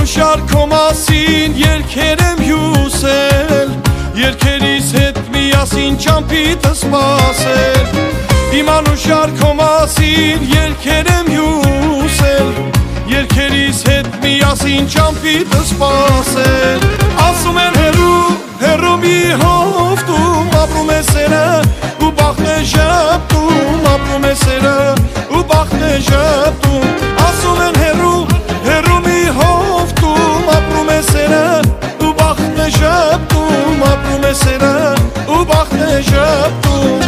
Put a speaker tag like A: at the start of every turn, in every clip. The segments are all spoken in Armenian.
A: շարքո մասին երկեր եմ հյուսել, երկերիս հետ միասին ճամփիտը սպասել։ Իմանու շարքո մասին երկեր եմ հյուսել, երկերիս հետ միասին ճամփիտը սպասել։ Ասում են հերու, հերու մի հովտում ապրում է սերը, ու բախն է ժպտում, ապրում է սերը, ու բախն է ժպտում։ Ասում են հերու, հերու մի հովտում ապրում է սերը, ու բախն է ժպտում, ապրում է սերը, ու բախն է ժպտում։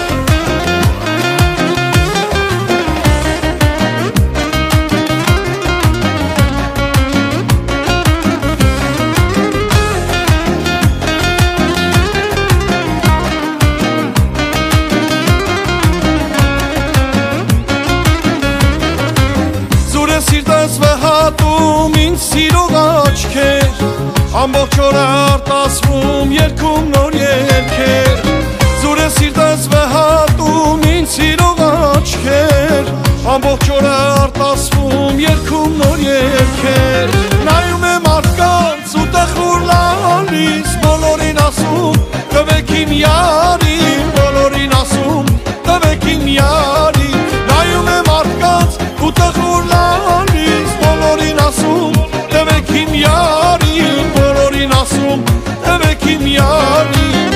A: Սիրտս վհատում ինձ սիրող աչքեր, ամբողջ օրը արտասվում երգում նոր երգեր։ Զուր է սիրտս վհատում ինձ սիրող աչքեր, ամբողջ օրը արտասվում երգում նոր երգեր։ Նայում եմ մարդկանց ու տխուր լալիս, բոլորին ասում տվեք իմ յարին, բոլորին ասում տվեք իմ յարին։ Նայում եմ մարդկանց ու տխուր լալիս, բոլորին ասում տվեք իմ յարին, բոլորին ասում տվեք իմ յարին։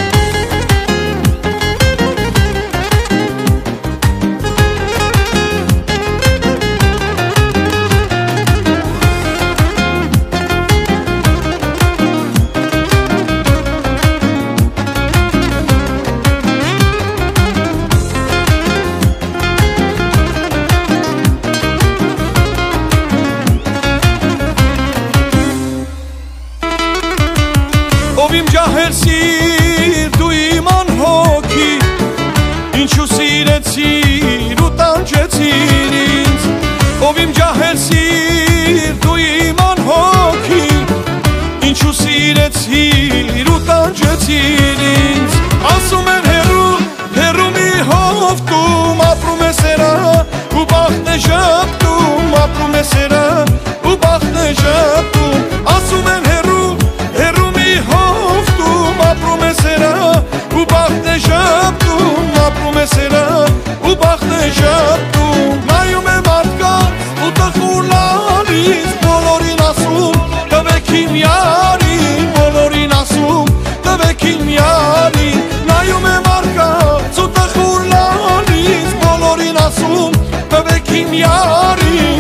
A: Ով իմ ջահել սիր, դու իմ անհոգի, ինչու սիրեցիր ու տանջեցիր ինձ։ Ով իմ ջահել սիր, դու իմ անհոգի, ինչու սիրեցիր ու տանջեցիր ինձ։ Ասում են հերու, հերու մի հովտում ապրում է սերը, ու բախն է ժպտում, ապրում է սերը, ու բախն է ժպտում։ Ասում են հերու, հերու մի հովտում ապրում է սերը, ու բախն է ժպտում, ապրում է սերը, ու բախն է ժպտում։ Նայում եմ մարդկանց ու տխուր լալիս, բոլորին ասում տվեք իմ յարին, բոլորին ասում տվեք իմ յարին։ Նայում եմ մարդկանց ու տխուր լալիս, բոլորին ասում տվեք իմ յարին,